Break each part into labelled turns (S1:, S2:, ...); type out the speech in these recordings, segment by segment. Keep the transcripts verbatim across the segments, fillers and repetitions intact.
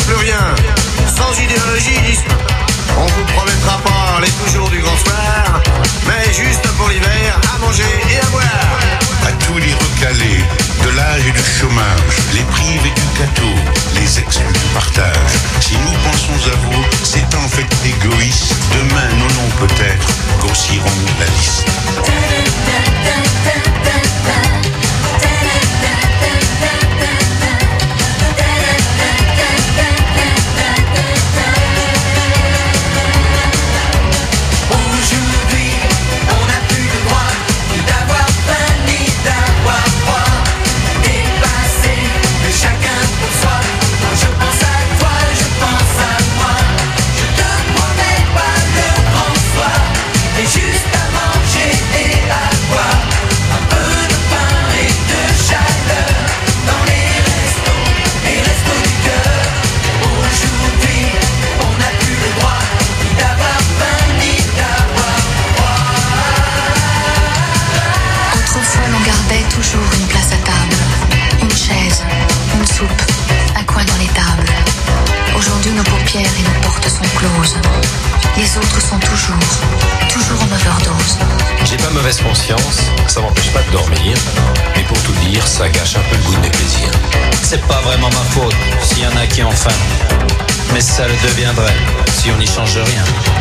S1: plus rien, sans idéologisme. On vous promettra pas les toujours du grand soir, mais juste pour l'hiver, à manger et à boire.
S2: À tous les recalés, de l'âge et du chômage, les privés du gâteau, les exclus du partage. Si nous pensons à vous, c'est en fait égoïste. Demain, nos noms peut-être grossiront la liste.
S3: Nos paupières et nos portes sont closes. Les autres sont toujours, toujours en overdose.
S4: J'ai pas mauvaise conscience, ça m'empêche pas de dormir. Mais pour tout dire, ça gâche un peu le goût de mes plaisirs.
S5: C'est pas vraiment ma faute s'il y en a qui ont faim. Mais ça le deviendrait si on n'y change rien.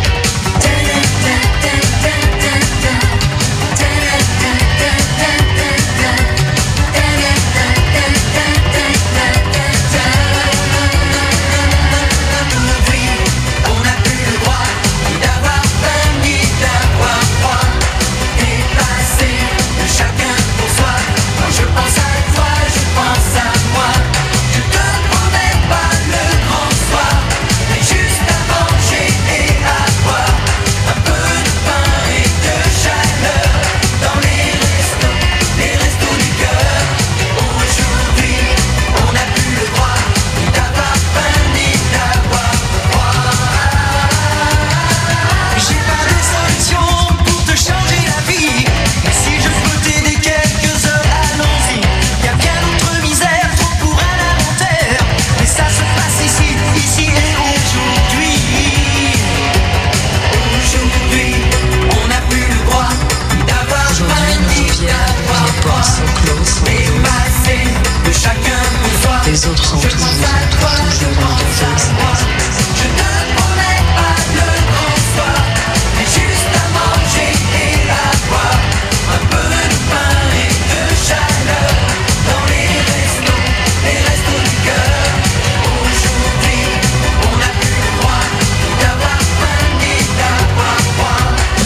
S3: Les autres sont toujours, toujours en overdose.
S6: Je ne promets pas le grand soir, mais juste à manger et à boire. Un peu de pain et de chaleur dans les restos, les restos du cœur. Aujourd'hui, on n'a plus le droit d'avoir faim ni d'avoir froid.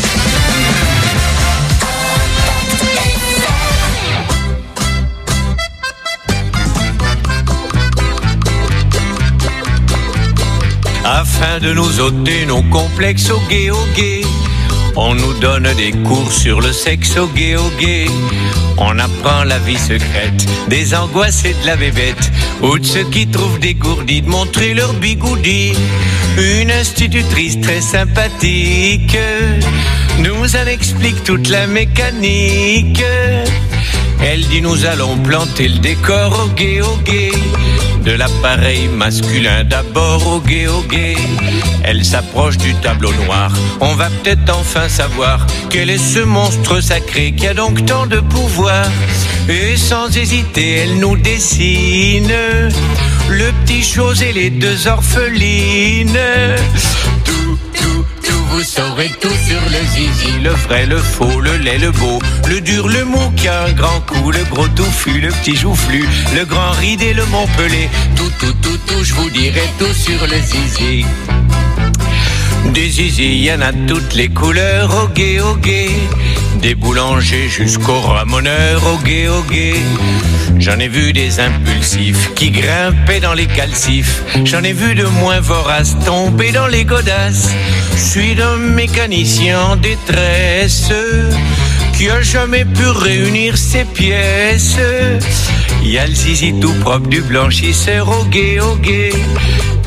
S7: Afin de nous ôter nos complexes au gay au gay, on nous donne des cours sur le sexe au gay au gay. On apprend la vie secrète des angoisses et de la bébête, ou de ceux qui trouvent dégourdis de montrer leur bigoudi. Une institutrice très sympathique nous en explique toute la mécanique. Elle dit nous allons planter le décor au gay au gay, de l'appareil masculin d'abord au gay au gay. Elle s'approche du tableau noir, on va peut-être enfin savoir quel est ce monstre sacré qui a donc tant de pouvoir. Et sans hésiter elle nous dessine le petit chose et les deux orphelines. Tout, tout, tout, vous saurez tout sur le zizi, le vrai, le faux, le laid, le beau, le dur, le mou qui a un grand coup, le gros touffu, le petit joufflu, le grand ride et le montpelé. Tout, tout, tout, tout, je vous dirai tout sur le zizi. Des zizi, y en a toutes les couleurs au gay au gay, des boulangers jusqu'aux ramoneurs au gay au gay. J'en ai vu des impulsifs qui grimpaient dans les calcifs, j'en ai vu de moins voraces tomber dans les godasses. Je suis d'un mécanicien en détresse qui a jamais pu réunir ses pièces. Y a le zizi tout propre du blanchisseur au gay au gay,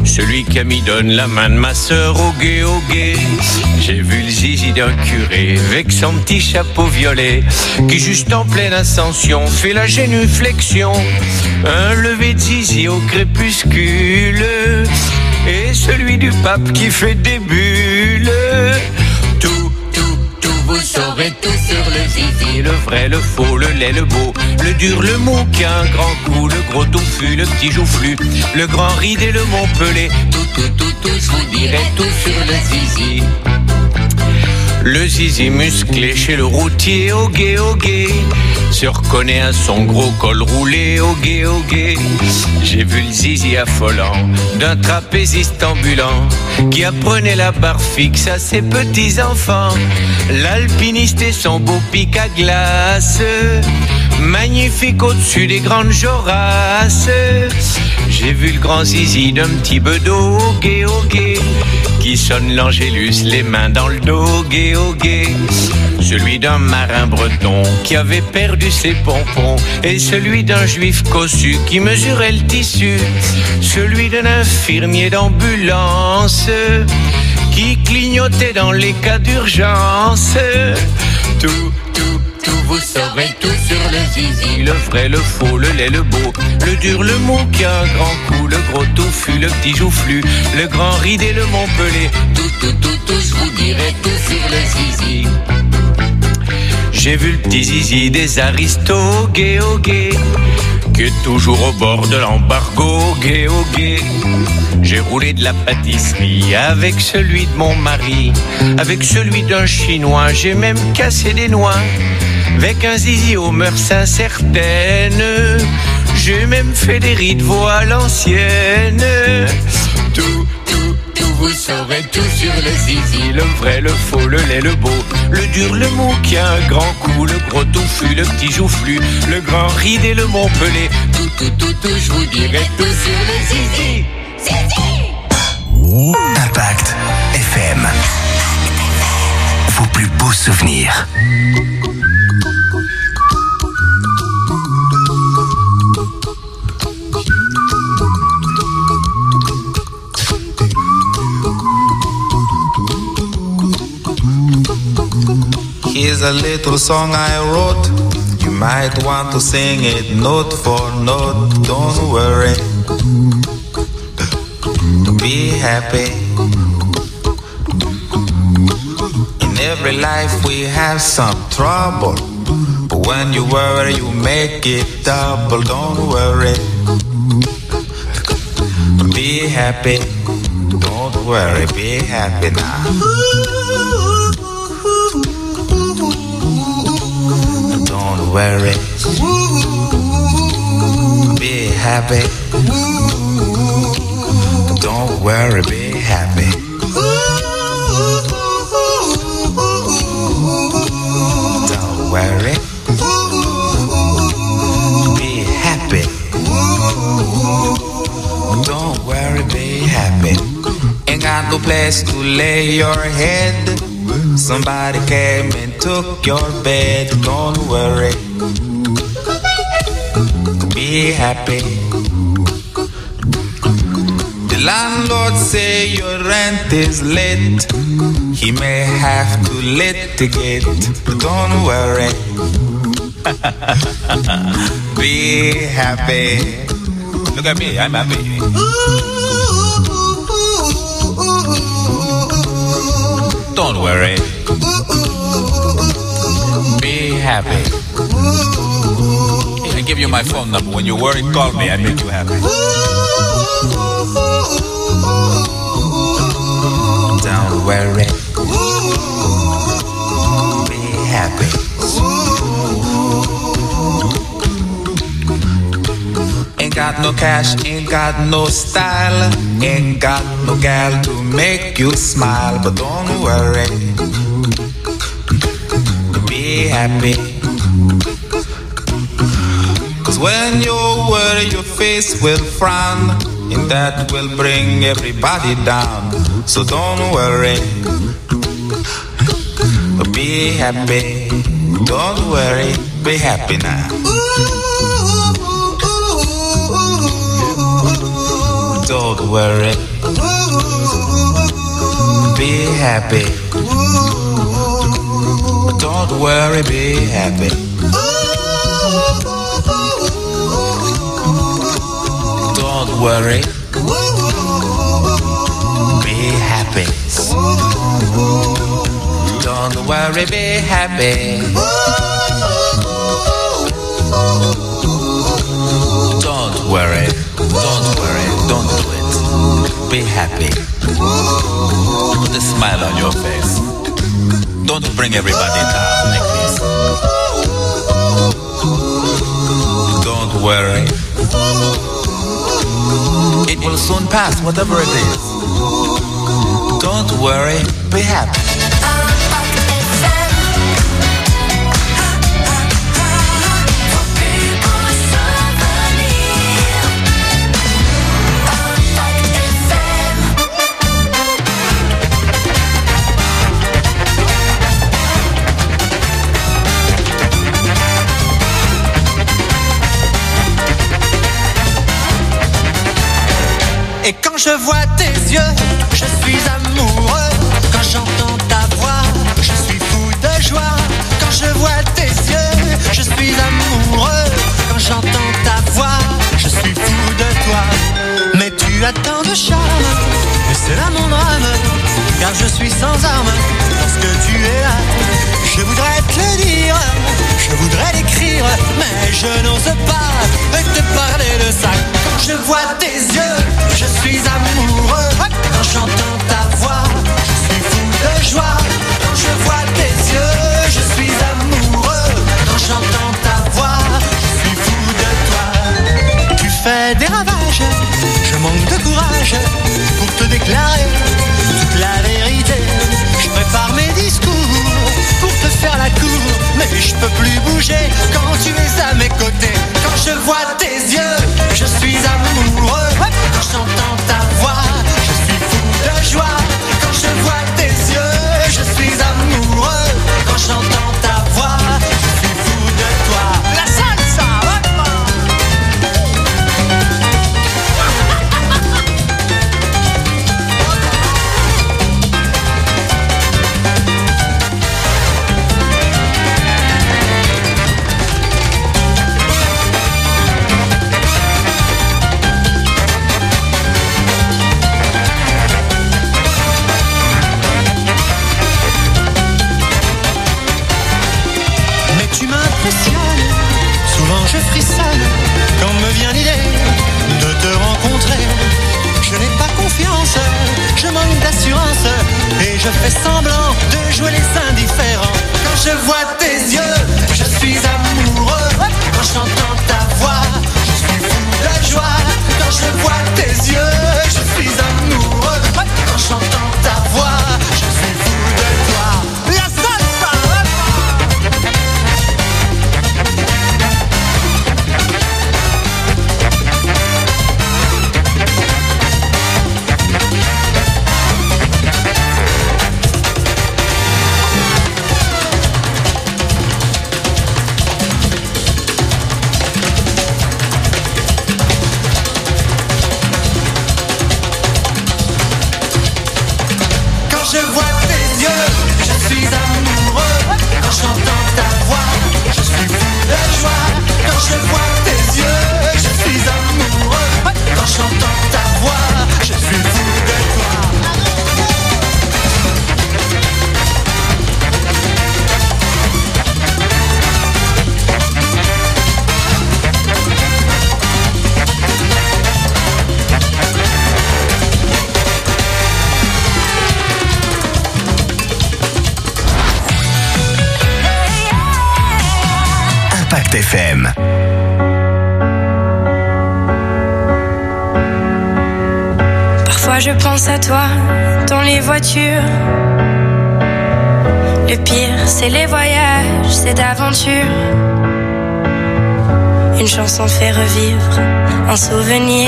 S7: celui qui me donne la main de ma sœur au gué, au gué. J'ai vu le zizi d'un curé avec son petit chapeau violet qui juste en pleine ascension fait la génuflexion. Un lever de zizi au crépuscule et celui du pape qui fait des bulles. Tout, tout, tout, vous saurez tout sur le zizi. Le vrai, le faux, le laid, le beau, le dur, le mou qui a un grand coup, le gros touffu, le petit joufflu, le grand ride et le montpelé. Tout, tout, tout, tout, je vous dirai tout sur le zizi. Le zizi musclé chez le routier au gué, au gué, se reconnaît à son gros col roulé au gué, au gué. J'ai vu le zizi affolant d'un trapéziste ambulant qui apprenait la barre fixe à ses petits-enfants. L'alpiniste et son beau pic à glace, magnifique au-dessus des grandes jorasses. J'ai vu le grand zizi d'un petit bedeau au gué, au gué, qui sonne l'angélus les mains dans le dos au gué, au gué. Celui d'un marin breton qui avait perdu ses pompons et celui d'un juif cossu qui mesurait le tissu. Celui d'un infirmier d'ambulance qui clignotait dans les cas d'urgence. Tout, tout, tout, vous saurez tout sur le zizi. Le vrai, le faux, le laid, le beau, le dur, le mou qui a un grand coup, le gros touffu, le petit joufflu, le grand ride et le montpelé. Tout, tout, tout, tout, je vous dirai tout sur le zizi. J'ai vu le petit zizi des aristos, gué, au gué, qui est toujours au bord de l'embargo, gué, au gué. J'ai roulé de la pâtisserie avec celui de mon mari, avec celui d'un chinois, j'ai même cassé des noix, avec un zizi aux mœurs incertaines, j'ai même fait des rides voix à l'ancienne. Tout, tout, tout, vous saurez tout sur le zizi. Le vrai, le faux, le laid, le beau, le dur, le mou qui a un grand coup, le gros touffu, le petit joufflu, le grand ride et le montpelé. Tout, tout, tout, tout, je vous dirai tout sur le zizi.
S8: Impact F M. Vos plus beaux souvenirs.
S9: Here's a little song I wrote. You might want to sing it note for note. Don't worry, be happy. In every life we have some trouble, but when you worry you make it double. Don't worry, be happy. Don't worry, be happy now. Don't worry, be happy. Don't worry, be happy. Don't worry, be happy. Don't worry, be happy. Ain't got no place to lay your head. Somebody came and took your bed. Don't worry, be happy. The landlord say your rent is late. He may have to litigate, but don't worry, be happy. Look at me, I'm happy. Don't worry, be happy. I give you my phone number. When you worry, call me. I make you happy. Don't worry, be happy. Ain't got no cash, ain't got no style, ain't got no gal to make you smile, but don't worry, be happy. Cause when you worry your face will frown, and that will bring everybody down. So don't worry, be happy. Don't worry, be happy now. Don't worry, be happy. Don't worry, be happy. Don't worry, be happy. Don't worry, be happy. Don't worry, don't worry, don't do it. Be happy. Put a smile on your face. Don't bring everybody down like this. Don't worry. It will soon pass, whatever it is. Don't worry, be happy.
S10: Et quand je vois tes yeux, je suis amoureux. Quand j'entends ta voix, je suis fou de joie. Quand je vois tes yeux, je suis amoureux. Quand j'entends ta voix, je suis fou de toi. Mais tu as tant de charme, et c'est là mon drame. Car je suis sans armes, parce que tu es là. Je voudrais te le dire, je voudrais l'écrire, mais je n'ose pas te parler de ça. Quand je vois tes yeux, je suis amoureux. Quand j'entends ta voix, je suis fou de joie. Quand je vois tes yeux, je suis amoureux. Quand j'entends ta voix, je suis fou de toi. Tu fais des ravages, je manque de courage pour te déclarer toute la vérité. Je prépare mes discours pour te faire la cour, mais je peux plus bouger quand tu es à mes côtés. Quand je vois tes yeux, je suis amoureux. Quand j'entends ta voix, je suis fou de joie. Quand je vois tes yeux, je suis amoureux. Quand j'entends ta voix, je suis fou de toi. La salsa, souvent je frissonne quand me vient l'idée de te rencontrer. Je n'ai pas confiance, je manque d'assurance et je fais semblant de jouer les indifférents. Quand je vois tes yeux, je suis amoureux. Quand j'entends ta voix, je suis fou de joie. Quand je vois tes yeux, je suis amoureux. Quand j'entends ta voix, je suis fou de toi. La salsa! Je vois tes yeux, je suis amoureux. Quand j'entends ta voix, je suis fou de joie. Quand je vois tes yeux, je suis amoureux. Quand j'entends ta voix, je suis fou de toi.
S8: Impact F M.
S11: Parfois je pense à toi dans les voitures. Le pire c'est les voyages, c'est d'aventure. Une chanson fait revivre un souvenir.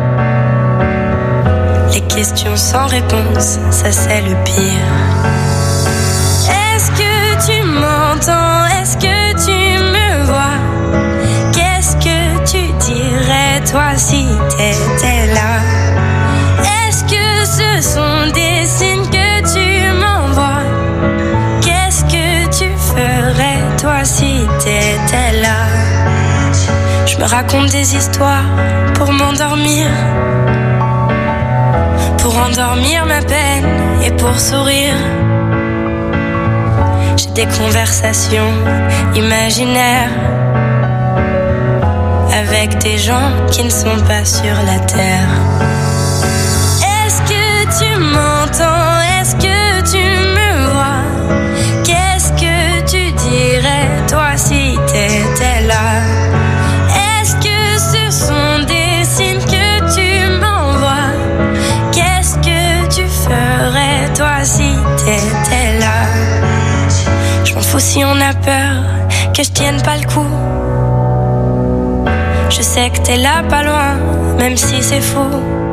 S11: Les questions sans réponse, ça c'est le pire. Est-ce que tu m'entends? Est-ce que tu me vois? Qu'est-ce que tu dirais toi si t'étais là? Est-ce que ce sont des signes que tu me raconte des histoires pour m'endormir, pour endormir ma peine et pour sourire. J'ai des conversations imaginaires avec des gens qui ne sont pas sur la terre. Est-ce que tu m'entends? Est-ce que tu me vois? Qu'est-ce que tu dirais toi si t'étais là? Est-ce que ce sont des signes que tu m'envoies? Qu'est-ce que tu ferais toi si t'étais là? Je m'en fous si on a peur que je tienne pas le coup. Je sais que t'es là pas loin, même si c'est fou.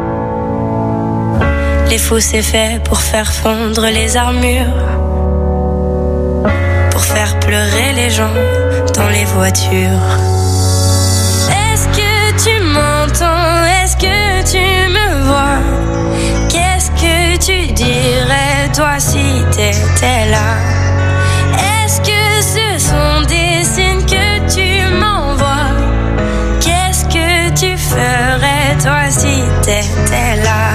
S11: Les fous c'est fait pour faire fondre les armures, pour faire pleurer les gens dans les voitures. Est-ce que tu m'entends? Est-ce que tu me vois? Qu'est-ce que tu dirais toi si t'étais là? Est-ce que ce sont des signes que tu m'envoies? Qu'est-ce que tu ferais toi si t'étais là?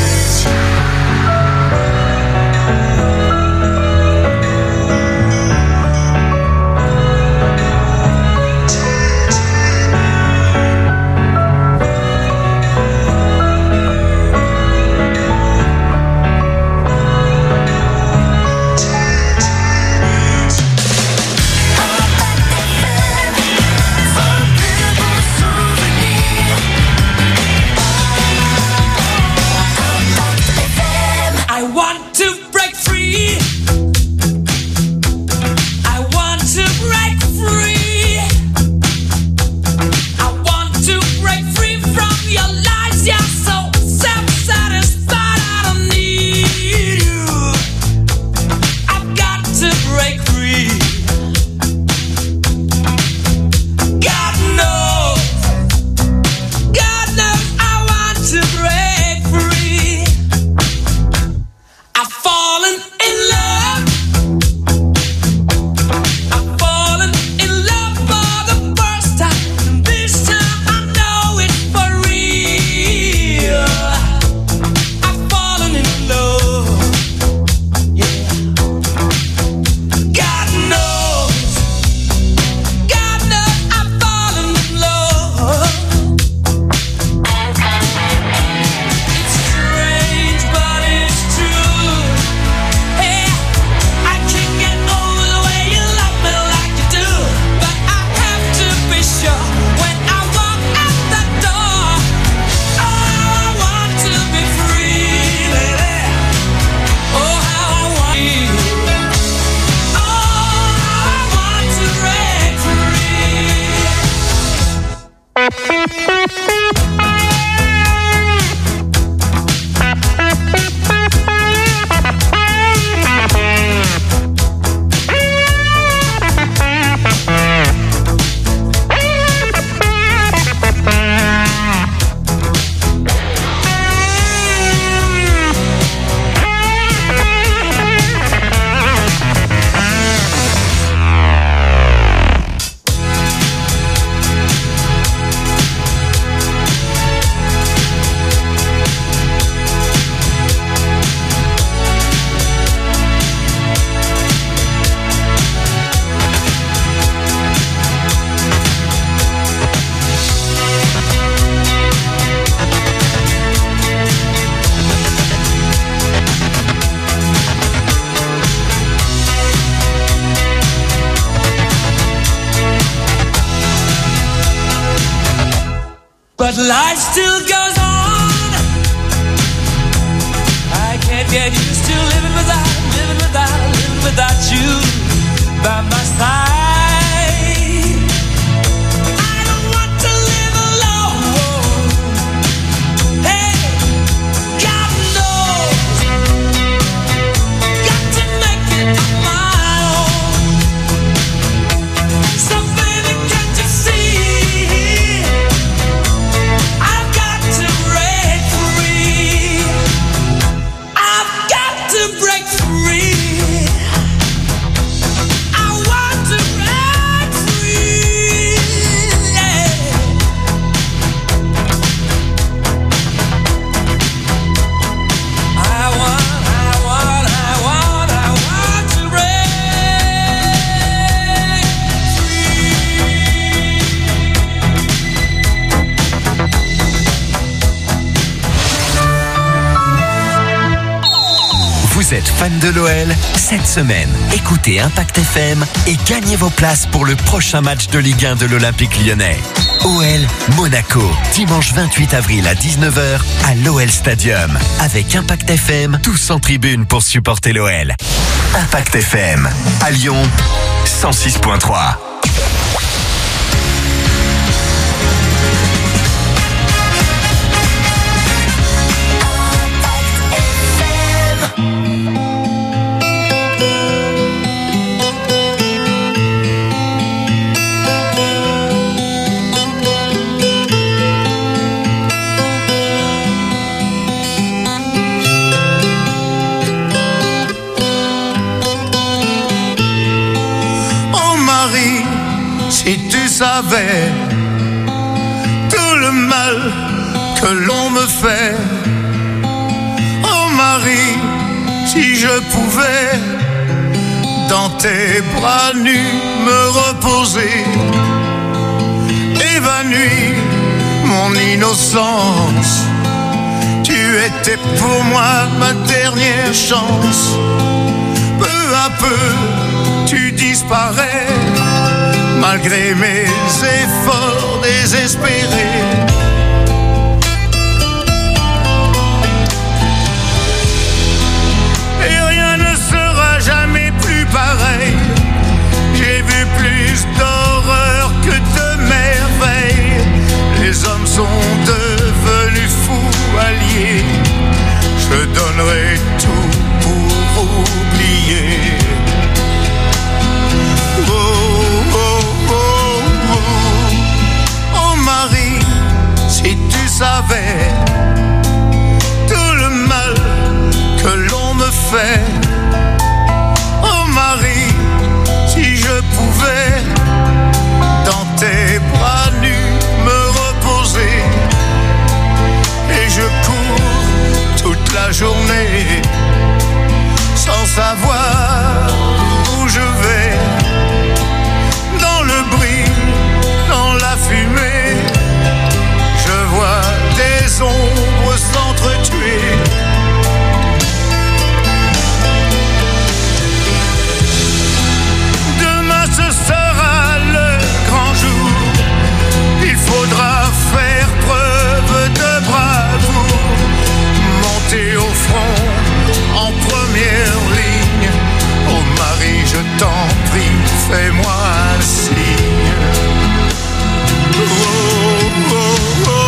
S6: But life still goes on. I can't get used to living without, living without, living without you by my side. I don't want to live alone. Hey, God knows, got to make it on my own. So baby, can't you see? Break free. I want to
S8: êtes fan de l'O L, cette semaine, écoutez Impact F M et gagnez vos places pour le prochain match de Ligue un de l'Olympique Lyonnais. O L Monaco, dimanche vingt-huit avril à dix-neuf heures à l'O L Stadium. Avec Impact F M, tous en tribune pour supporter l'O L. Impact F M, à Lyon, cent six point trois.
S12: Si tu savais tout le mal que l'on me fait, oh Marie, si je pouvais dans tes bras nus me reposer, évanouir mon innocence, tu étais pour moi ma dernière chance. Peu à peu tu disparais, malgré mes efforts désespérés. Et rien ne sera jamais plus pareil. J'ai vu plus d'horreur que de merveilles. Les hommes sont devenus fous alliés. Je donnerai tout pour oublier. Oh, oh, oh, oh. Oh Marie, si tu savais tout le mal que l'on me fait. Oh Marie, si je pouvais dans tes bras nus me reposer. Et je cours toute la journée sans savoir où je vais. Dans le bruit, dans la fumée, je vois des ombres s'entretuer. Demain ce sera le grand jour. Il faudra faire preuve de bravoure, monter au front en première ligne. Oh Marie, je t'en prie, fais-moi un signe. Oh, oh, oh, oh.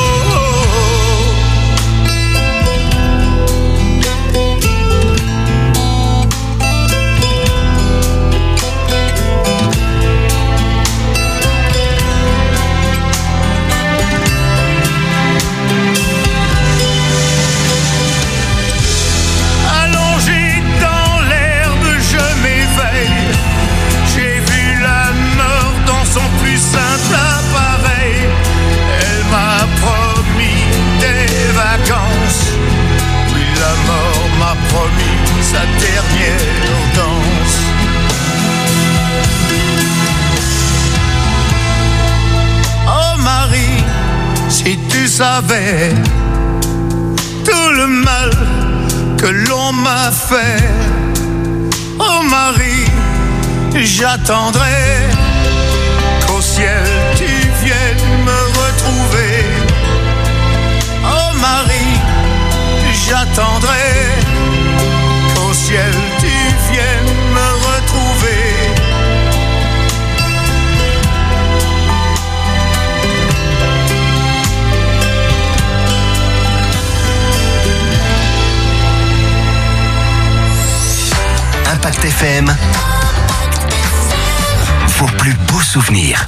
S12: Allongé dans l'herbe, je m'éveille. J'ai vu la mort dans son plus simple appareil. Elle m'a promis des vacances. Oui, la mort m'a promis sa dernière danse. Oh Marie, si tu savais tout le mal que l'on m'a fait. Oh Marie, j'attendrai qu'au ciel tu viennes me retrouver. Oh Marie, j'attendrai qu'au ciel tu viennes me retrouver.
S8: Impact F M, vos plus beaux souvenirs.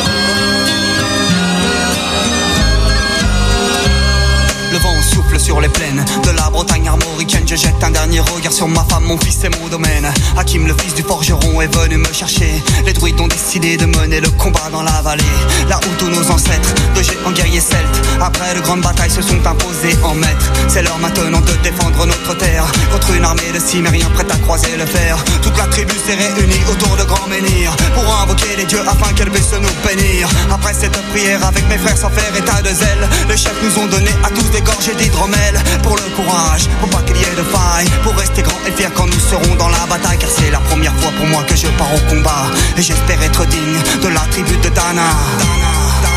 S10: Le vent souffle sur les plaines de la Bretagne armoricaine. Je jette un dernier regard sur ma femme, mon fils et mon domaine. Hakim, le fils du forgeron, est venu me chercher. Les druides ont décidé de mener le combat dans la vallée, là où tous nos ancêtres, de géants guerriers celtes, après de grandes batailles se sont imposés en maîtres. C'est l'heure maintenant de défendre notre terre contre une armée de cimériens prête à croiser le fer. Toute la tribu s'est réunie autour de grands menhirs pour invoquer les dieux afin qu'elle puisse nous bénir. Après cette prière avec mes frères sans faire état de zèle, les chefs nous ont donné à tous des gorgées d'hydromel. Pour le courage, pour pas qu'il y ait de faille, pour rester grand et fier quand nous serons dans la bataille. Car c'est la première fois pour moi que je pars au combat, et j'espère être digne de la tribu de Dana. Dana.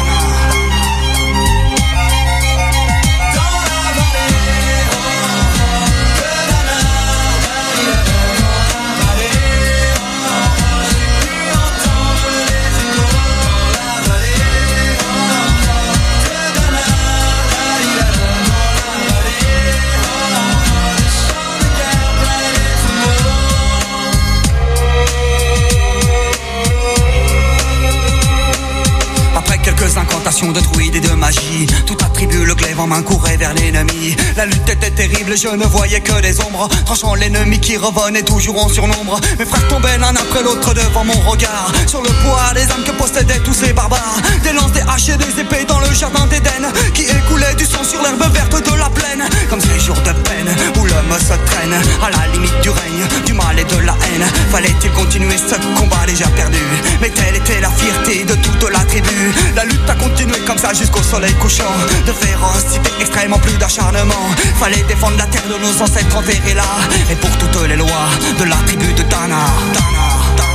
S10: Incantations de druides et de magie, tout attribue le glaive en main courait vers l'ennemi. La lutte était terrible, je ne voyais que des ombres, tranchant l'ennemi qui revenait toujours en surnombre. Mes frères tombaient l'un après l'autre devant mon regard, sur le poids des âmes que possédaient tous ces barbares. Des lances, des haches et des épées dans le jardin d'Éden, qui écoulait du sang sur l'herbe verte de la plaine. Comme ces jours de peine où l'homme se traîne à la limite du règne, du mal et de la haine. Fallait-il continuer ce combat déjà perdu? Mais telle était la fierté de toute la tribu. La lutte a continué comme ça jusqu'au soleil couchant. De férocité extrême en plus d'acharnement. Fallait défendre la terre de nos ancêtres enterrés là. Et pour toutes les lois de la tribu de Dana, Dana.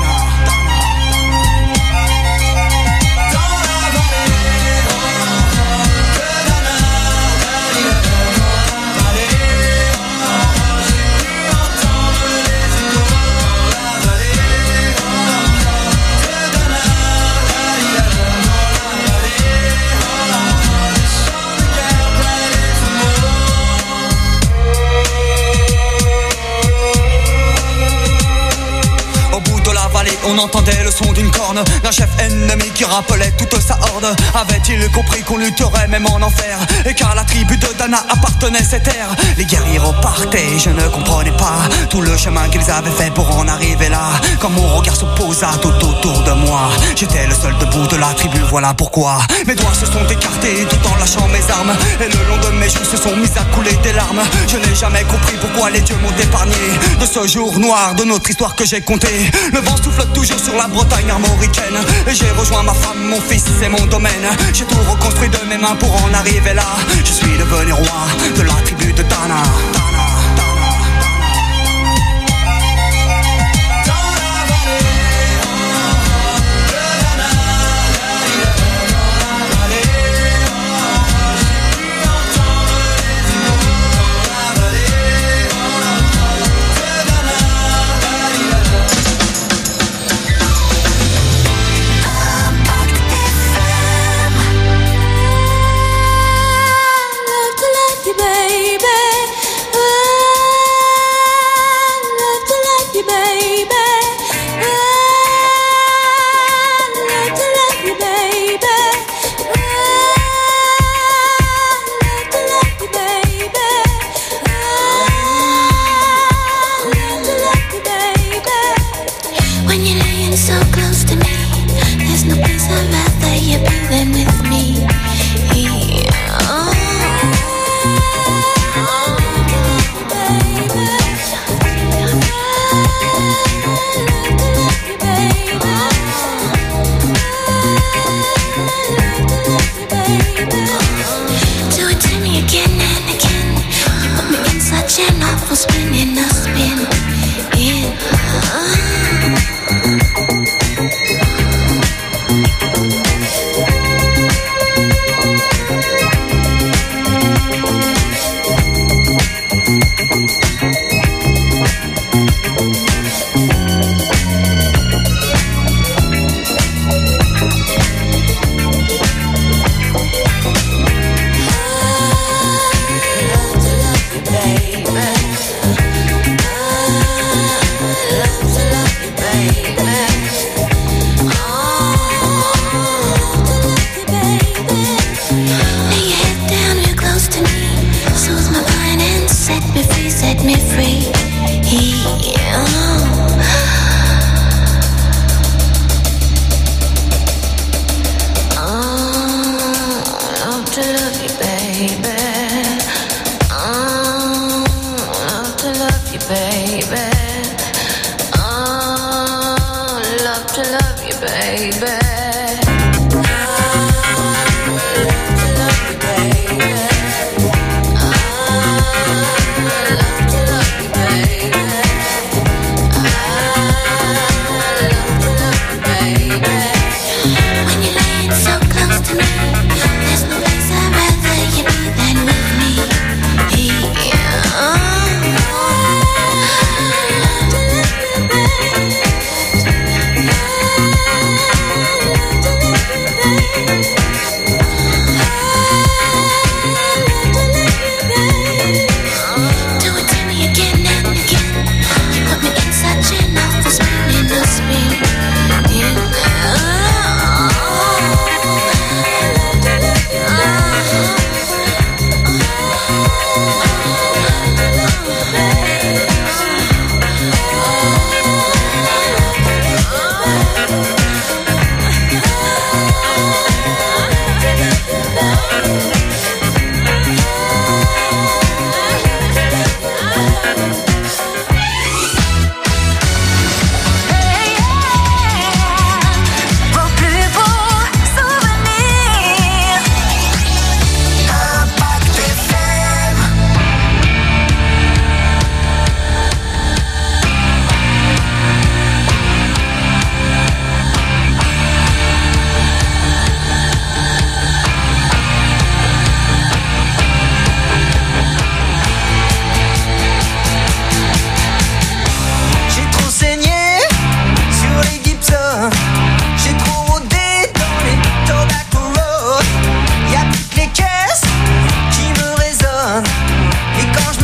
S10: On entendait le son d'une corne d'un chef ennemi qui rappelait toute sa horde. Avait-il compris qu'on lutterait même en enfer, et qu'à la tribu de Dana appartenait cette terre? Les guerriers repartaient, je ne comprenais pas tout le chemin qu'ils avaient fait pour en arriver là. Quand mon regard se posa tout autour de moi, j'étais le seul debout de la tribu, voilà pourquoi mes doigts se sont écartés tout en lâchant mes armes, et le long de mes joues se sont mis à couler des larmes. Je n'ai jamais compris pourquoi les dieux m'ont épargné de ce jour noir de notre histoire que j'ai compté. Le vent souffle toujours sur la Bretagne armoricaine, et j'ai rejoint ma femme, mon fils et mon domaine. J'ai tout reconstruit de mes mains pour en arriver là. Je suis devenu roi de la tribu de Dana.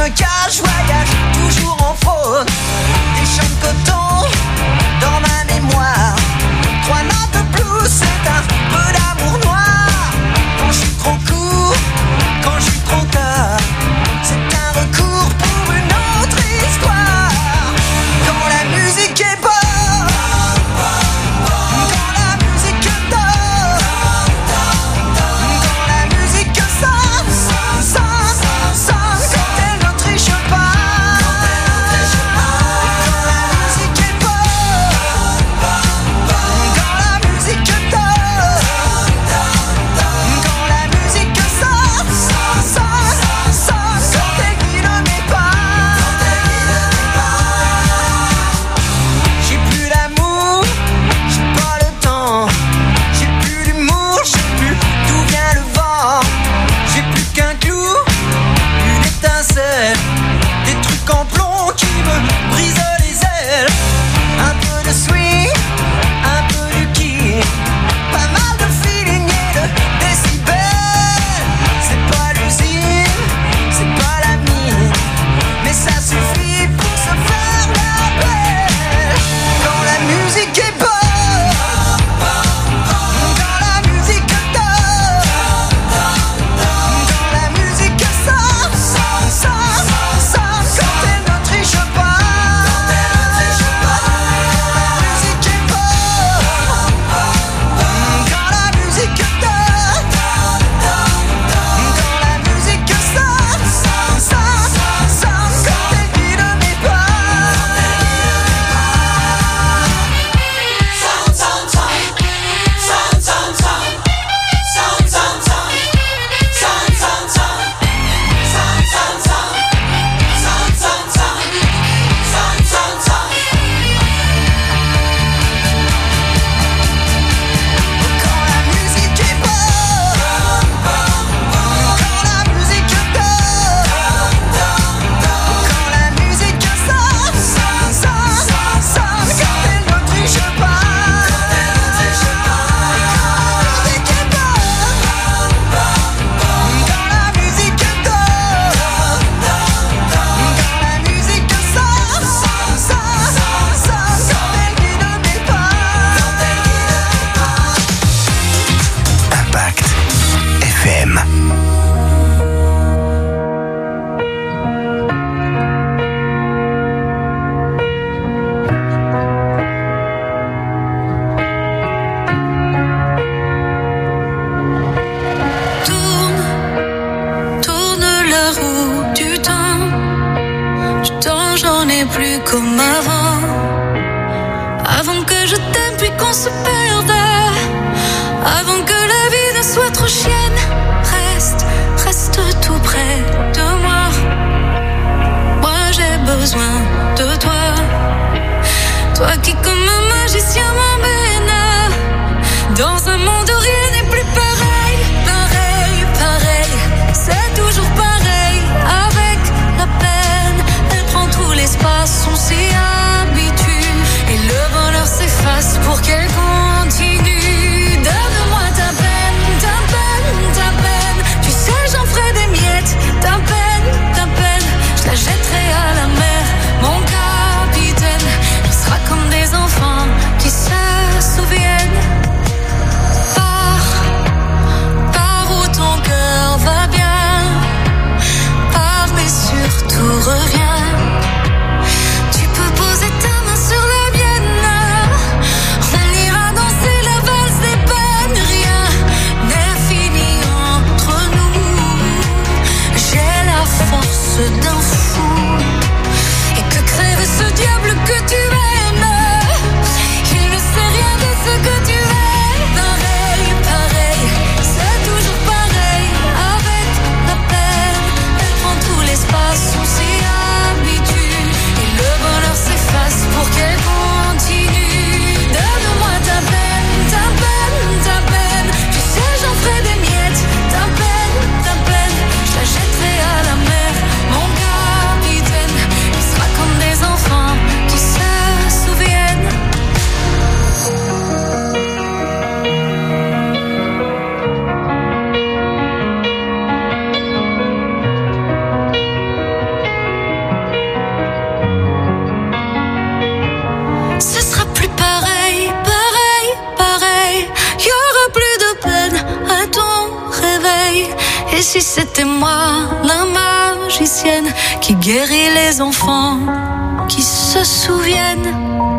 S10: me cache, voyage toujours en faune. Des champs de coton dans ma mémoire. Trois notes de blues, c'est un peu d'amour noir. Quand je suis trop court, quand je suis trop tard, c'est un recours pour une autre histoire. Quand la musique est bonne,
S11: Son si habitué
S3: si c'était moi, la magicienne, qui guérit les enfants, qui se souviennent.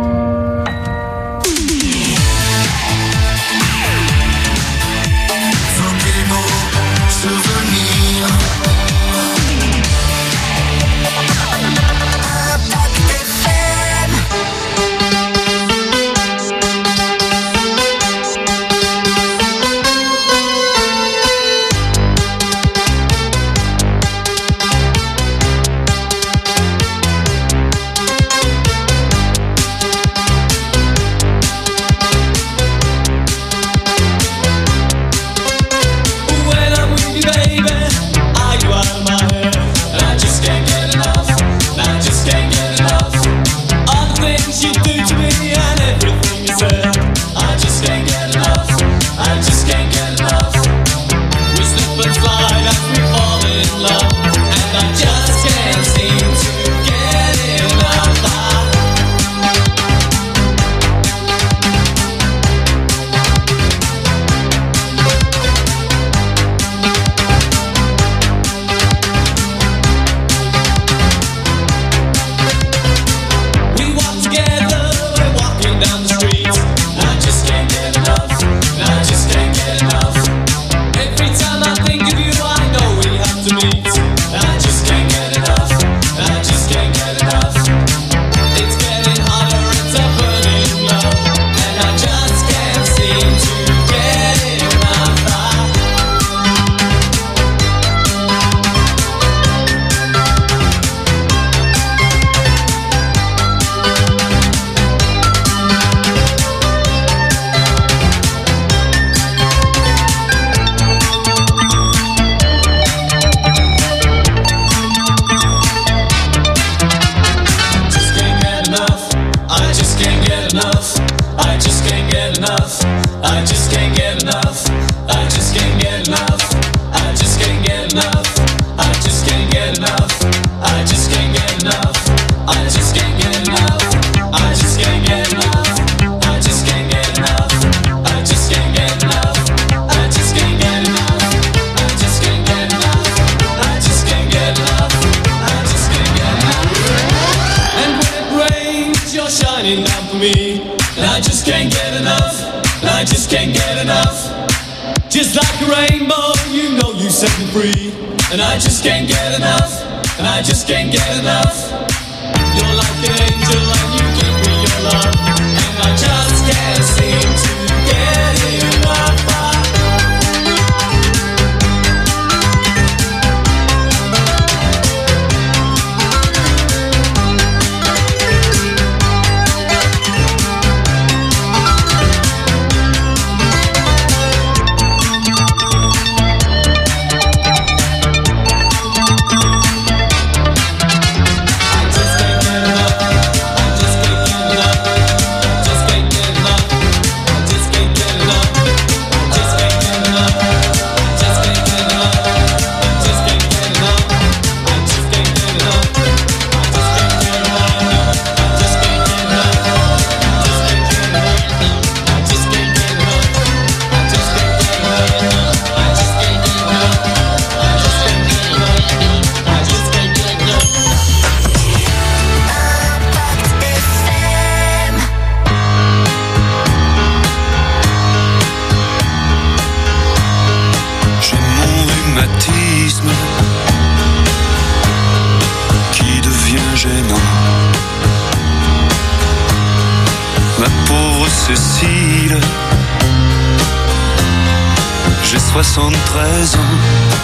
S13: soixante-treize ans.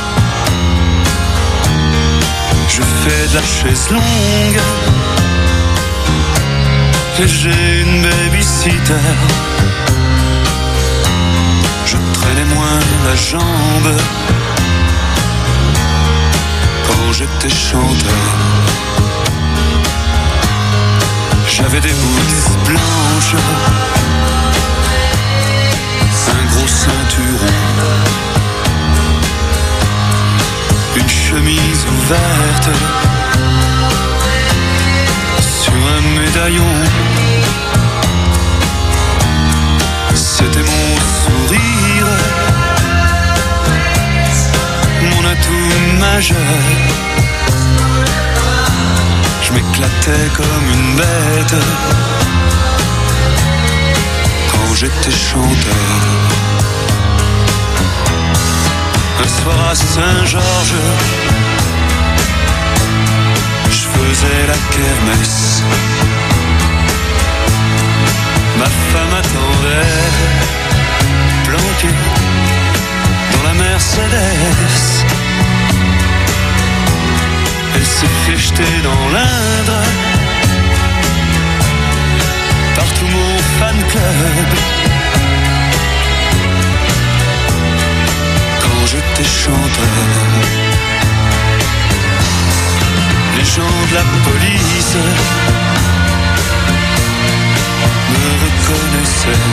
S13: Je fais de la chaise longue et j'ai une babysitter. Je traînais moins la jambe quand j'étais chanteur. J'avais des boules blanches, un gros ceinturon, une chemise ouverte sur un médaillon. C'était mon sourire, mon nageur. Je m'éclatais comme une bête quand j'étais chanteur. Un soir à Saint-Georges, je faisais la kermesse. Ma femme attendait, planquée dans la Mercedes. Elle s'est fait jeter dans l'Indre par tout mon fan club. Quand j'étais chanteur, les gens de la police me reconnaissaient.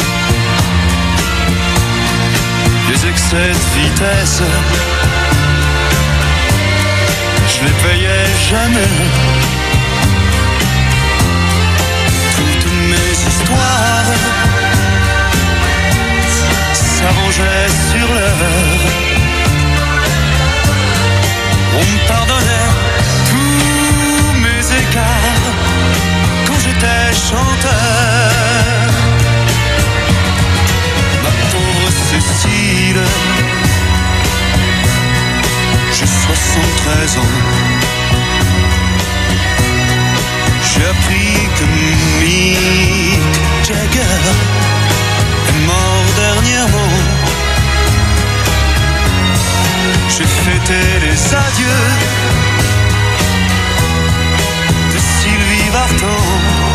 S13: Les excès de vitesse, je les payais jamais. Toutes mes histoires s'arrangeaient sur l'heure. On me pardonnait tous mes écarts quand j'étais chanteur. Ma pauvre Cécile, j'ai soixante-treize ans. J'ai appris que Mick Jagger est mort dernièrement. J'ai fêté les adieux de Sylvie Vartan.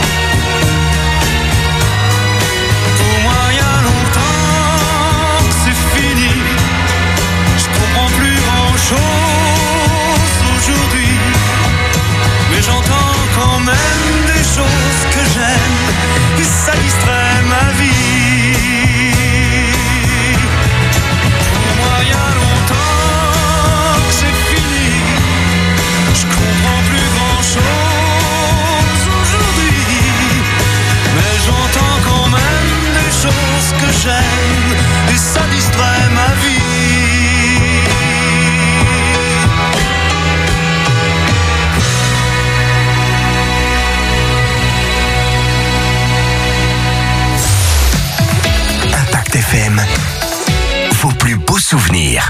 S13: Pour moi, il y a longtemps que c'est fini. Je comprends plus grand-chose aujourd'hui, mais j'entends quand même des choses que j'aime et ça distrait ma vie. Pour moi, il y a longtemps que c'est fini. Je comprends plus grand-chose aujourd'hui, mais j'entends quand même des choses que j'aime et ça distrait ma vie.
S8: F M, vos plus beaux souvenirs.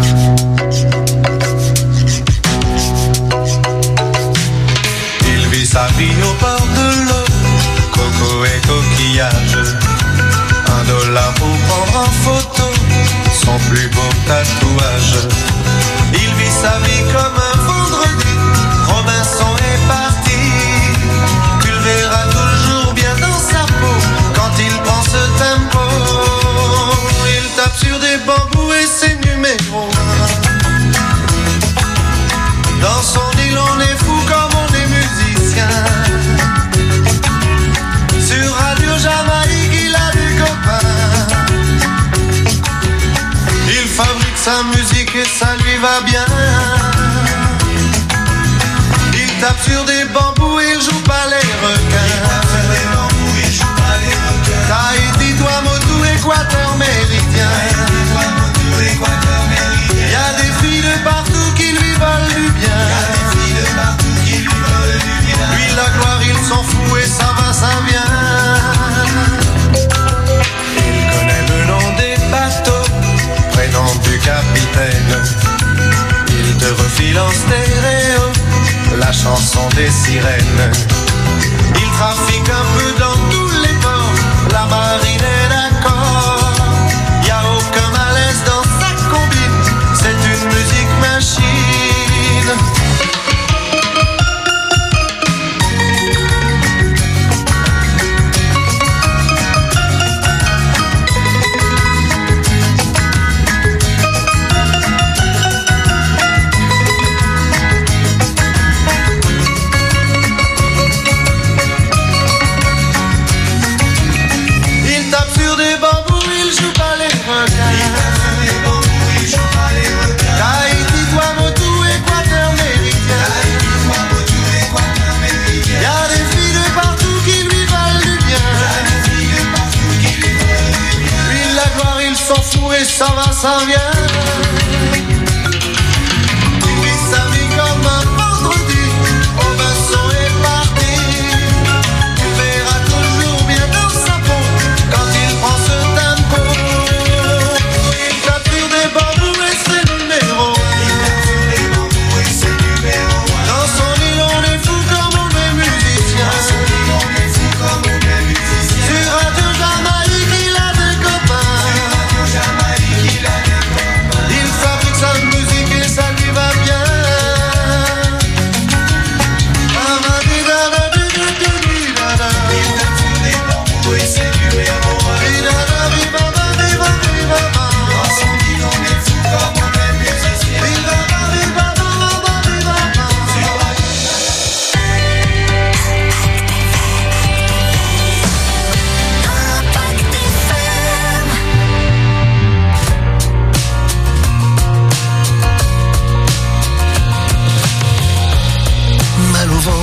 S14: Il vit sa vie au bord de l'eau, coco et coquillage. Un dollar pour prendre en photo son plus beau tatouage. Il vit sa vie comme un vendredi, Robinson est parti. Tu le verras toujours bien dans sa peau quand il prend ce tempo. Il tape sur des bambous et ses numéros. Dans son île on est fou comme on est musicien. Sur Radio Jamaïque il a des copains. Il fabrique sa musique et ça lui va bien. Il tape sur des bambous et il joue pas les requins. Tahiti, Tuamotu, Équateur, Méridien. Il y a des filles de partout qui lui veulent du bien. Lui la gloire il s'en fout et ça va, ça vient. Il connaît le nom des bateaux, prénom du capitaine. Il te refile en stéréo la chanson des sirènes. Il trafique un peu dans tous les ports, la marine est d'accord. Y a aucun malaise dans sa combine, c'est une musique machine. Ça va, ça vient.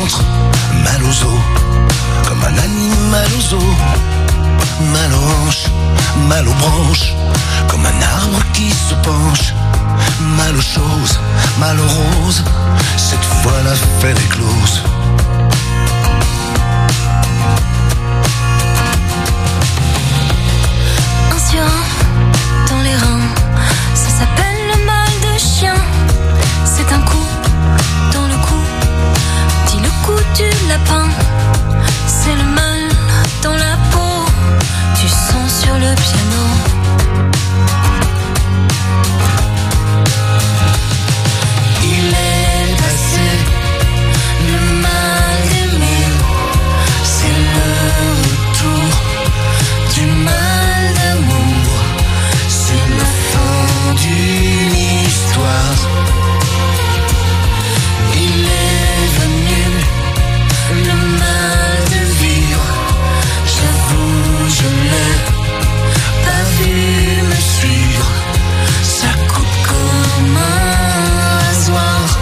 S15: ventre, mal aux os, comme un animal aux os. Mal aux hanches, mal aux branches, comme un arbre qui se penche. Mal aux choses, mal aux roses, cette fois l'affaire est close.
S3: Un surin dans les reins, ça s'appelle le mal de chien. C'est un coup dans le cou, dit le coup du lapin. C'est le mal dans la peau, du sang sur le piano.
S15: Il est passé le mal d'aimer, c'est le retour du mal d'amour, c'est la fin d'une histoire. Il est venu le mal de vivre, j'avoue je l'ai pas vu me suivre, ça coupe comme un rasoir.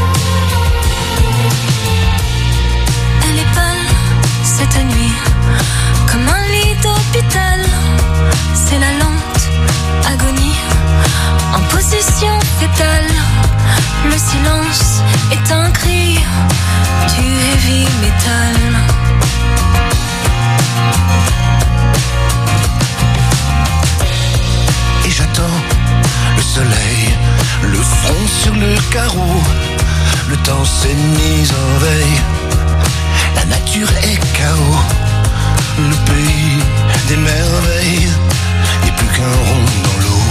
S3: Elle est pâle cette nuit, comme un lit d'hôpital. C'est la lente agonie, en position fétale. Le silence est un cri du heavy metal.
S15: Et j'attends le soleil, le front sur le carreau. Le temps s'est mis en veille, la nature est chaos. Le pays des merveilles n'est plus qu'un rond dans l'eau.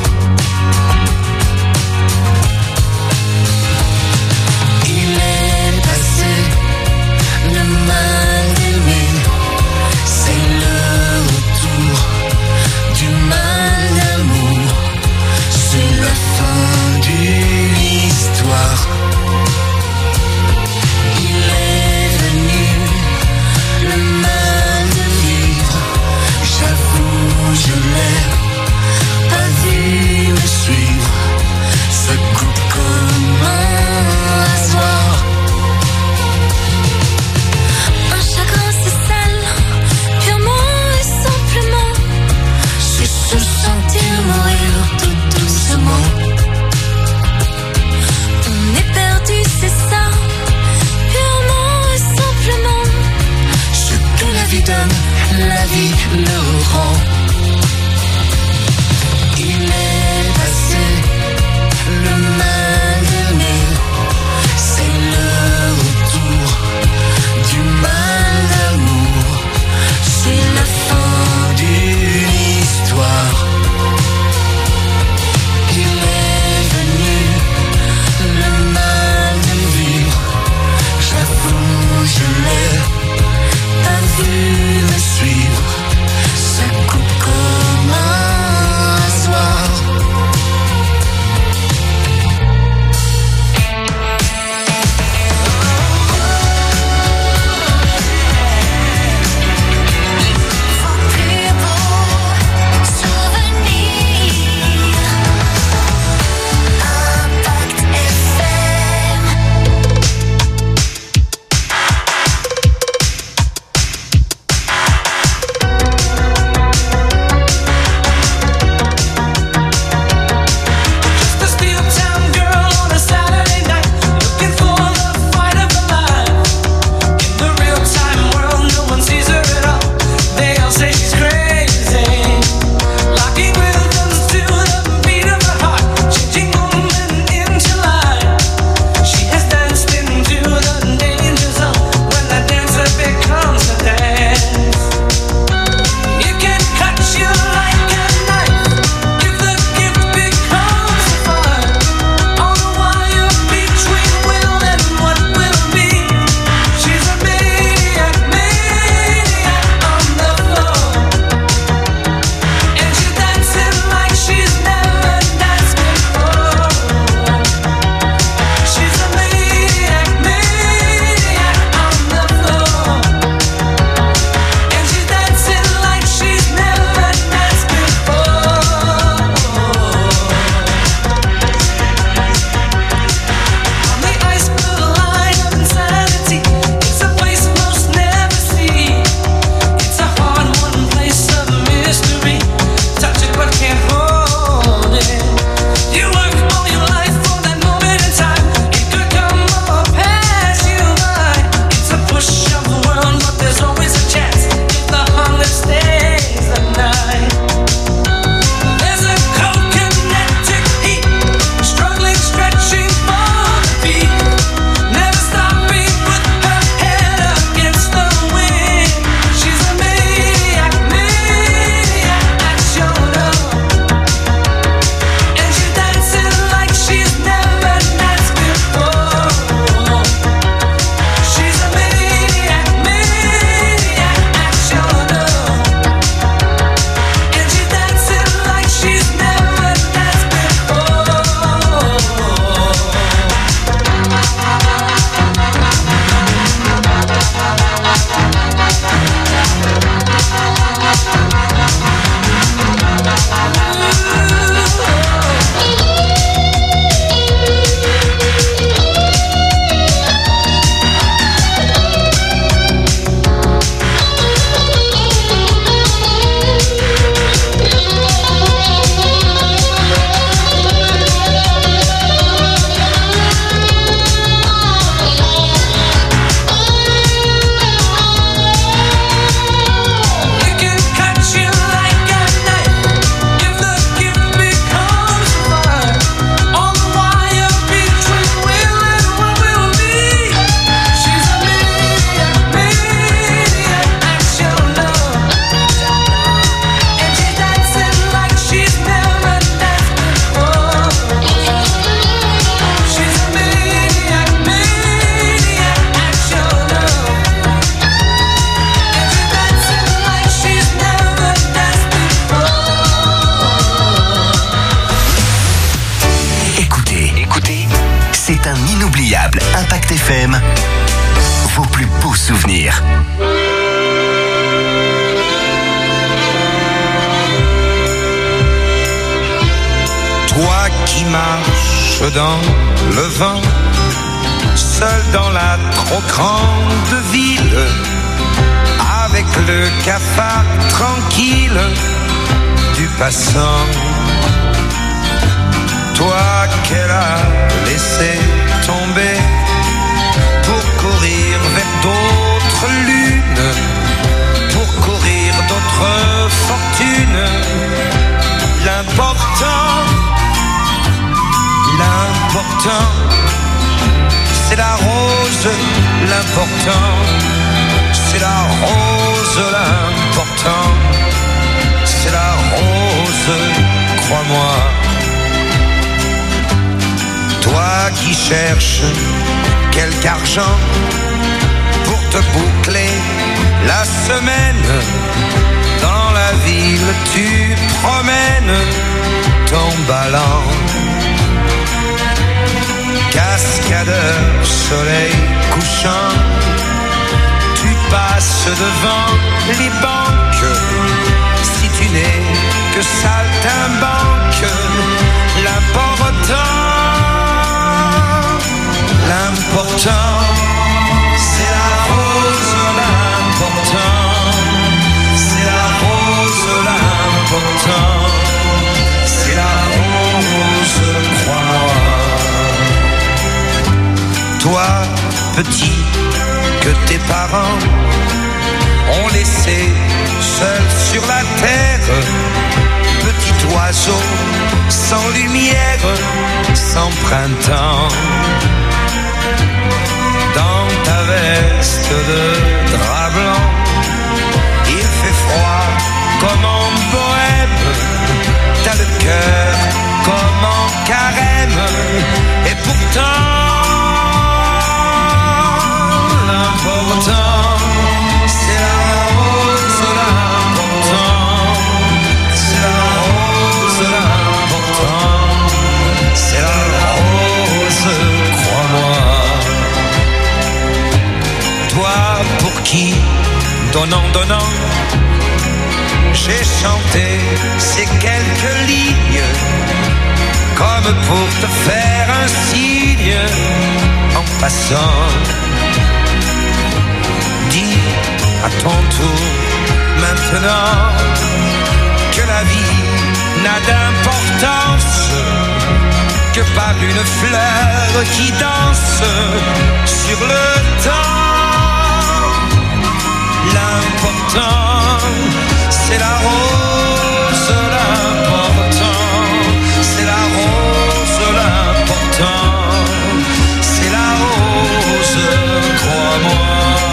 S15: Il est passé le mal d'aimer, c'est le retour du mal d'amour, c'est la fin d'une histoire. Il est venu le mal de vivre, j'avoue je l'ai pas vu me suivre, ça coupe comme un rasoir.
S3: Un chagrin c'est sale, purement et simplement.
S15: C'est se sentir mourir tout doucement.
S3: On est perdu, c'est ça, purement et simplement.
S15: Ce que la vie donne, la vie le rend. Il est passé le mal d'aimer, c'est le retour du mal d'amour, c'est la fin d'une histoire. Il est venu le mal de vivre, j'avoue je l'ai pas vu me suivre,
S8: souvenirs.
S16: Toi qui marches dans le vent, seul dans la trop grande ville, avec le cafard tranquille du passant. Toi qu'elle a laissé tomber pour courir vers d'autres lunes, pour courir d'autres fortunes. L'important, l'important, c'est la rose. L'important, c'est la rose. L'important, c'est la rose, crois-moi. Toi qui cherches quelque argent pour te boucler la semaine, dans la ville tu promènes ton ballon. Cascadeur, soleil couchant, tu passes devant les banques. Si tu n'es que saltimbanque, l'important, l'important, c'est la rose. L'important, c'est la rose. L'important, c'est la rose, crois-moi. Toi, petit, que tes parents ont laissé seul sur la terre, petit oiseau sans lumière, sans printemps. Dans ta veste de drap blanc, il fait froid comme en bohème, t'as le cœur comme en carême, et pourtant l'important, c'est la rose. L'important, c'est la rose. L'important, c'est la rose, crois-moi. Toi pour qui, donnant, donnant, j'ai chanté ces quelques lignes, comme pour te faire un signe en passant. Dis à ton tour maintenant que la vie n'a d'importance que par une fleur qui danse sur le temps. L'important, c'est la rose. L'important, c'est la rose. L'important, c'est la rose, crois-moi.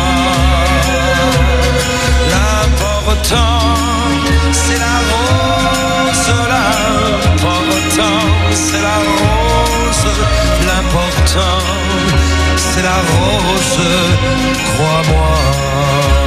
S16: L'important, c'est la rose. L'important, c'est la rose. L'important, c'est la rose, crois-moi.